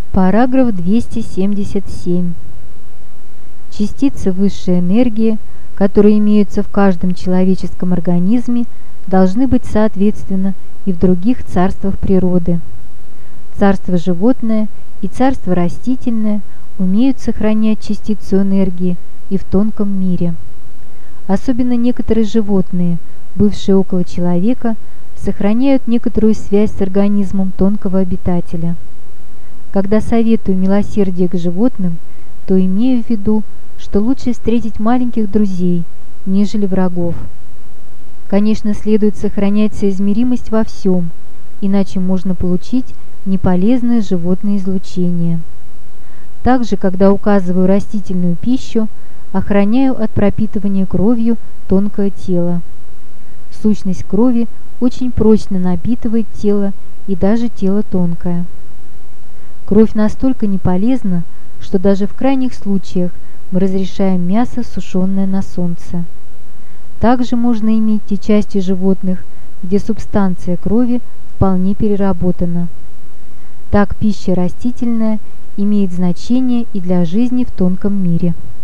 Параграф 277. Частицы высшей энергии, которые имеются в каждом человеческом организме, должны быть соответственно и в других царствах природы. Царство животное и царство растительное умеют сохранять частицу энергии и в тонком мире. Особенно некоторые животные, бывшие около человека, сохраняют некоторую связь с организмом тонкого обитателя. Когда советую милосердие к животным, то имею в виду, что лучше встретить маленьких друзей, нежели врагов. Конечно, следует сохранять соизмеримость во всем, иначе можно получить неполезное животное излучение. Также, когда указываю растительную пищу, охраняю от пропитывания кровью тонкое тело. Сущность крови очень прочно напитывает тело и даже тело тонкое. Кровь настолько не полезна, что даже в крайних случаях мы разрешаем мясо, сушеное на солнце. Также можно иметь те части животных, где субстанция крови вполне переработана. Так пища растительная имеет значение и для жизни в тонком мире.